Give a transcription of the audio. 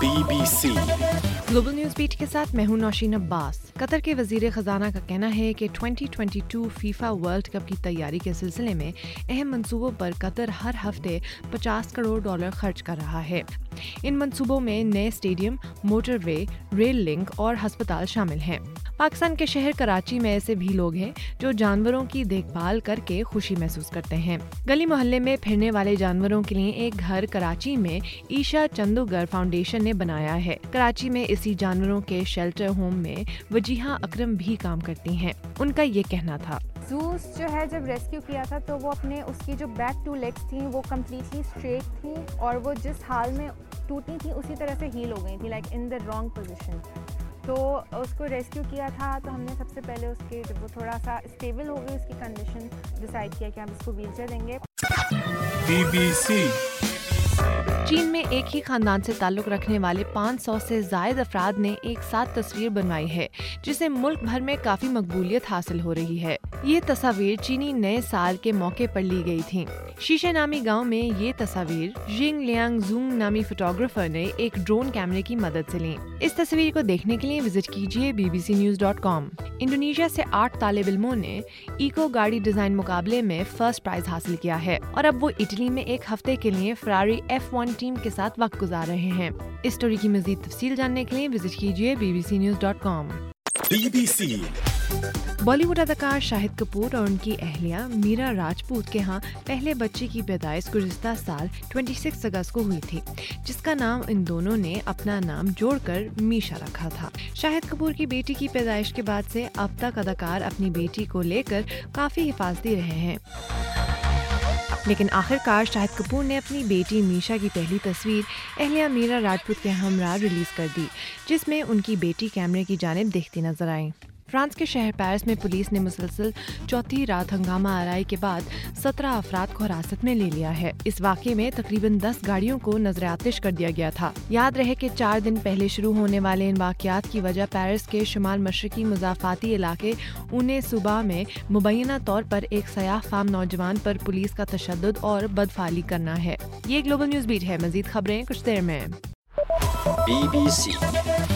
BBC global news beat के साथ मैं हूं नौशीन अब्बास। कतर के वजीर खजाना का कहना है कि 2022 फीफा वर्ल्ड कप की तैयारी के सिलसिले में अहम मंसूबों पर कतर हर हफ्ते $50 करोड़ खर्च कर रहा है। इन मंसूबों में नए स्टेडियम, मोटरवे, रेल लिंक और अस्पताल शामिल हैं। पाकिस्तान के शहर कराची में ऐसे भी लोग हैं जो जानवरों की देखभाल करके खुशी महसूस करते हैं। गली मोहल्ले में फिरने वाले जानवरों के लिए एक घर कराची में ईशा चंदूगर फाउंडेशन ने बनाया है। कराची में इसी जानवरों के शेल्टर होम में वजीहा अकरम भी काम करती हैं। उनका ये कहना था, ज़ूस जो है जब रेस्क्यू किया था तो वो अपने उसकी जो बैक 2 लेग्स थी वो कम्प्लीटली स्ट्रेट थी और वो जिस हाल में टूटी थी उसी तरह से हील हो गई थी, like in the wrong position. तो उसको रेस्क्यू किया था तो हमने सबसे पहले उसके जब वो थोड़ा सा स्टेबल हो गई उसकी कंडीशन डिसाइड किया कि हम इसको व्हीलचेयर देंगे। BBC चीन में एक ही खानदान से ताल्लुक रखने वाले 500 से ज्यादा अफराद ने एक साथ तस्वीर बनवाई है जिसे मुल्क भर में काफी मकबूलियत हासिल हो रही है। ये तस्वीर चीनी नए साल के मौके पर ली गई थी। शीशे नामी गांव में ये तस्वीर जिंग लियांग जूंग नामी फोटोग्राफर ने एक ड्रोन कैमरे की मदद से ली। इस तस्वीर को देखने के लिए विजिट कीजिए bbcnews.com। इंडोनेशिया से 8 तालिब इल्मों ने इको गाड़ी डिजाइन मुकाबले में फर्स्ट प्राइज हासिल किया है और अब वो इटली में एक हफ्ते के लिए फरारी F1 टीम के साथ वक्त गुजार रहे हैं। इस स्टोरी की मजीद तफसील जानने के लिए विजिट कीजिए bbcnews.com। BBC बॉलीवुड अदाकार शाहिद कपूर और उनकी अहलिया मीरा राजपूत के यहाँ पहले बच्चे की पैदाइश गुज़िश्ता साल 26 अगस्त को हुई थी, जिसका नाम इन दोनों ने अपना नाम जोड़कर मीशा रखा था। शाहिद कपूर की बेटी की पैदाइश के बाद से अब तक अदाकार अपनी बेटी को लेकर काफी हिफाजती रहे हैं, लेकिन आखिरकार शाहिद कपूर ने अपनी बेटी मीशा की पहली तस्वीर अहलिया मीरा राजपूत के हमरा रिलीज कर दी, जिसमें उनकी बेटी कैमरे की जानिब देखती नजर आई। फ्रांस के शहर पेरिस में पुलिस ने मुसलसल चौथी रात हंगामा आराई के बाद 17 अफराद को हिरासत में ले लिया है। इस वाक़े में तकरीबन 10 गाड़ियों को नजर आतिश कर दिया गया था। याद रहे कि 4 दिन पहले शुरू होने वाले इन वाक़यात की वजह पेरिस के शुमाल मशरकी मुज़ाफ़ाती इलाके ऊने सूबा में मुबैना तौर पर एक सयाह फाम नौजवान पर पुलिस का तशद्दुद और बदफाली करना है। ये ग्लोबल न्यूज़ बीट है। मज़ीद खबरें कुछ देर में। BBC